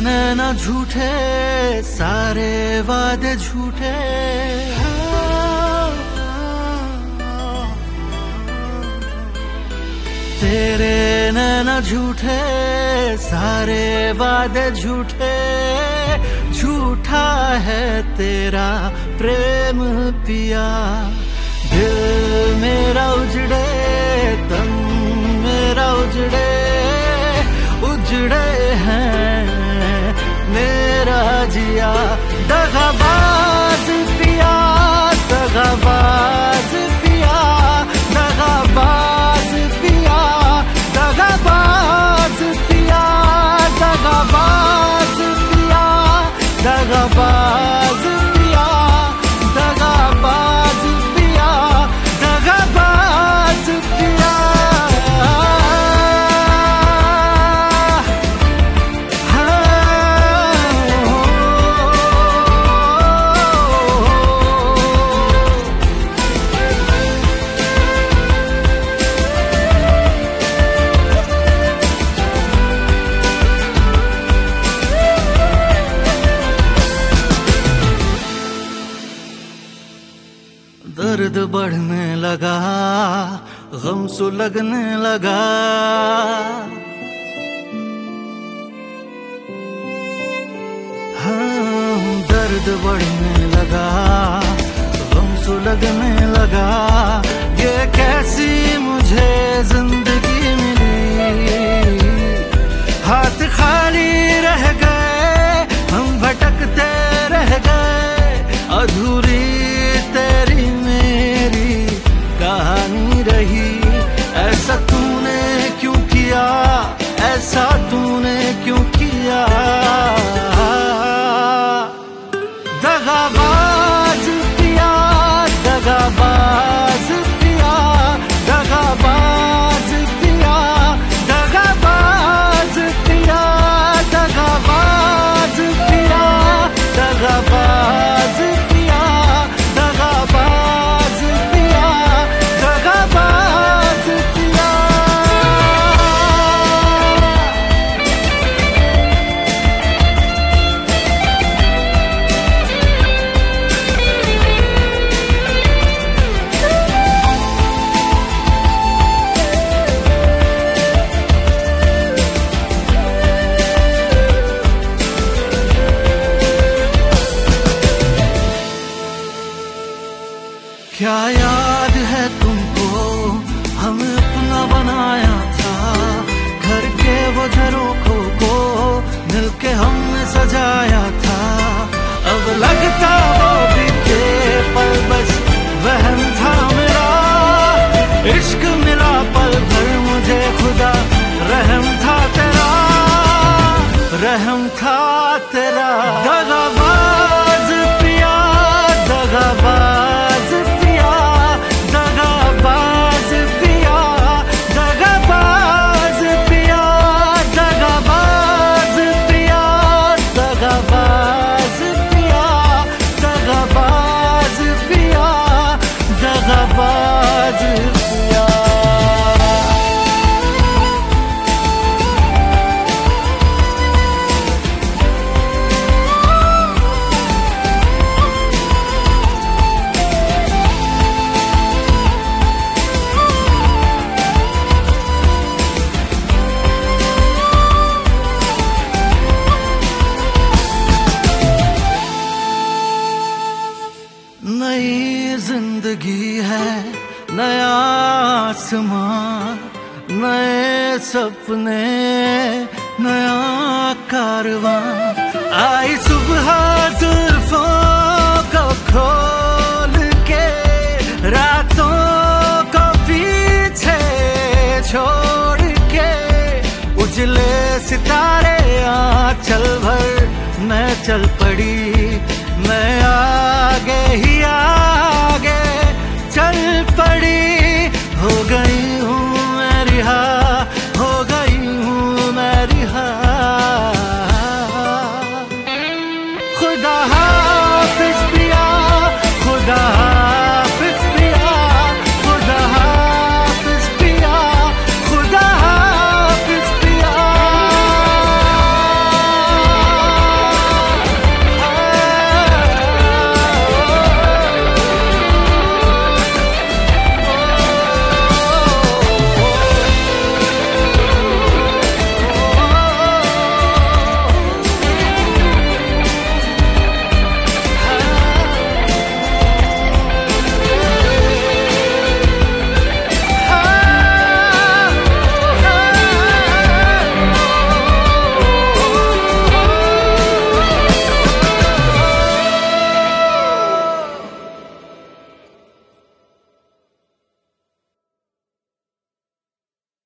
नैना झूठे, सारे वादे झूठे। तेरे नैना झूठे, सारे वादे झूठे। झूठा है तेरा प्रेम पिया। दिल मेरा उजड़े, तन मेरा उजड़े, उजड़े हैं मेरा जिया। दगाबाज पिया, दगाबाज पिया, दगाबाज पिया, दगाबाज पिया, दगाबाज पिया, दगाबाज पिया, दगाबाज पिया, दगाबाज पिया। दर्द बढ़ने लगा, गम सुलगने लगा। हाँ, दर्द बढ़ने लगा, गम सुलगने लगा। ये कैसी मुझे जिंदगी मिली। हाथ खाली रह गए, हम भटकते रह गए। अधूरी तेरी मेरी कहानी रही। ऐसा तूने क्यों किया, ऐसा तूने क्यों किया। दगाबाज पिया, दगाबाज पिया, दगाबाज पिया, दगाबाज पिया, दगाबाज पिया, दगाबाज पिया, दगाबाज पिया, दगाबाज पिया। क्या याद है तुमको, हमें अपना बनाया था। घर के वो झरोखों को मिलके हमने सजाया था। अब लगता वो बीते पल बस वहम था मेरा। इश्क मिला पल भर मुझे खुदा, रहम था तेरा, रहम था तेरा। दगाबाज पिया, दगाबाज पिया, दगाबाज पिया, दगाबाज पिया, दगाबाज पिया, दगाबाज पिया, दगाबाज पिया, दगाबाज पिया। नई जिंदगी है, नया आसमां, नए सपने, नया कारवां। आई सुबह जुल्फों को खोल के, रातों को पीछे छोड़ के। उजले सितारे आंचल भर मैं चल पड़ी, मैं आगे ही आ